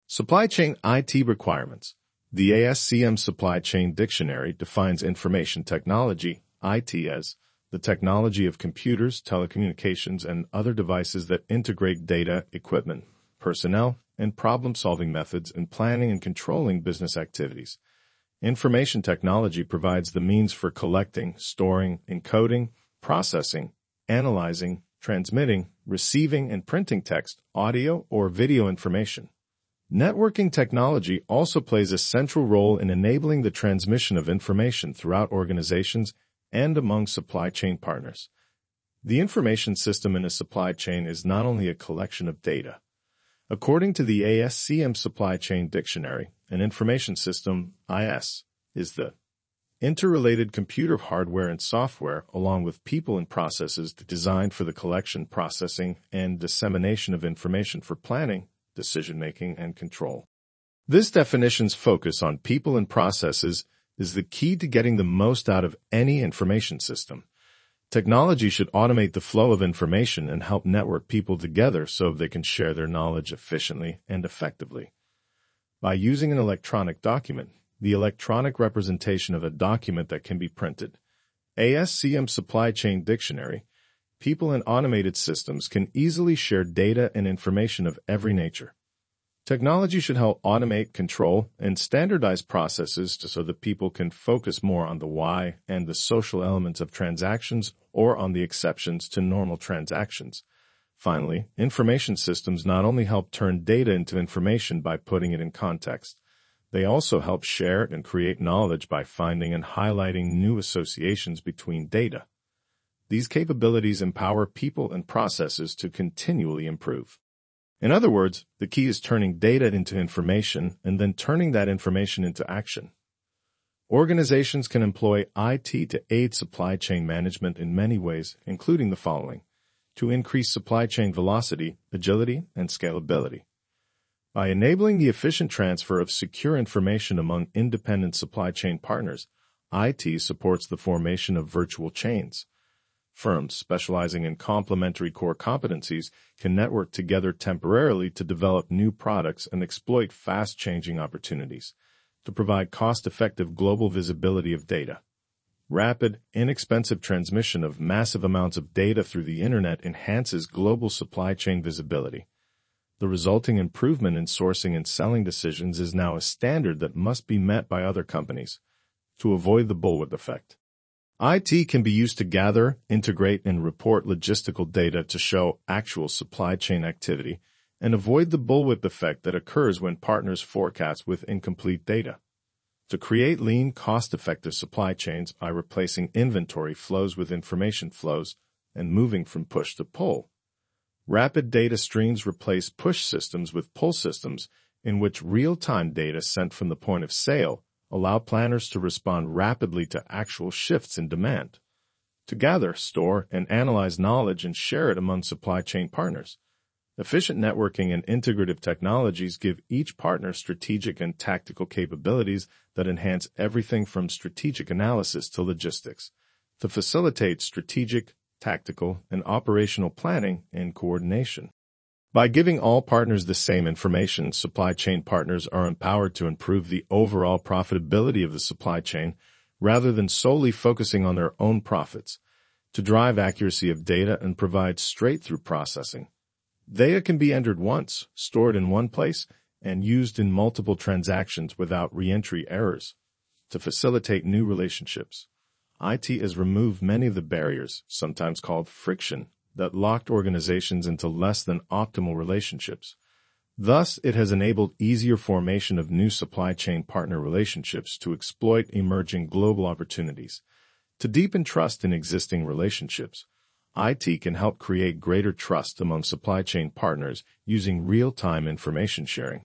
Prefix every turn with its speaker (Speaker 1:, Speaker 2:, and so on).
Speaker 1: Supply chain IT requirements. The ASCM Supply Chain Dictionary defines information technology, IT, as the technology of computers, telecommunications, and other devices that integrate data, equipment, personnel, and problem-solving methods in planning and controlling business activities. Information technology provides the means for collecting, storing, encoding, processing, analyzing, transmitting, receiving, and printing text, audio, or video information. Networking technology also plays a central role in enabling the transmission of information throughout organizations and among supply chain partners. The information system in a supply chain is not only a collection of data. According to the ASCM Supply Chain Dictionary, an information system, IS, is the interrelated computer hardware and software, along with people and processes designed for the collection, processing, and dissemination of information for planning, decision-making, and control. This definition's focus on people and processes is the key to getting the most out of any information system. Technology should automate the flow of information and help network people together so they can share their knowledge efficiently and effectively. By using an electronic document, the electronic representation of a document that can be printed, ASCM Supply Chain Dictionary, people and automated systems can easily share data and information of every nature. Technology should help automate, control, and standardize processes so that people can focus more on the why and the social elements of transactions or on the exceptions to normal transactions. Finally, information systems not only help turn data into information by putting it in context, they also help share and create knowledge by finding and highlighting new associations between data. These capabilities empower people and processes to continually improve. In other words, the key is turning data into information and then turning that information into action. Organizations can employ IT to aid supply chain management in many ways, including the following: to increase supply chain velocity, agility, and scalability. By enabling the efficient transfer of secure information among independent supply chain partners, IT supports the formation of virtual chains. Firms specializing in complementary core competencies can network together temporarily to develop new products and exploit fast-changing opportunities, to provide cost-effective global visibility of data. Rapid, inexpensive transmission of massive amounts of data through the Internet enhances global supply chain visibility. The resulting improvement in sourcing and selling decisions is now a standard that must be met by other companies. To avoid the bullwhip effect, IT can be used to gather, integrate, and report logistical data to show actual supply chain activity and avoid the bullwhip effect that occurs when partners forecast with incomplete data. To create lean, cost-effective supply chains by replacing inventory flows with information flows and moving from push to pull. Rapid data streams replace push systems with pull systems in which real-time data sent from the point of sale allow planners to respond rapidly to actual shifts in demand, to gather, store, and analyze knowledge and share it among supply chain partners. Efficient networking and integrative technologies give each partner strategic and tactical capabilities that enhance everything from strategic analysis to logistics, to facilitate strategic, tactical, and operational planning and coordination. By giving all partners the same information, supply chain partners are empowered to improve the overall profitability of the supply chain rather than solely focusing on their own profits, to drive accuracy of data and provide straight-through processing. Data can be entered once, stored in one place, and used in multiple transactions without re-entry errors. To facilitate new relationships, IT has removed many of the barriers, sometimes called friction, that locked organizations into less than optimal relationships. Thus, it has enabled easier formation of new supply chain partner relationships to exploit emerging global opportunities. To deepen trust in existing relationships, IT can help create greater trust among supply chain partners using real-time information sharing.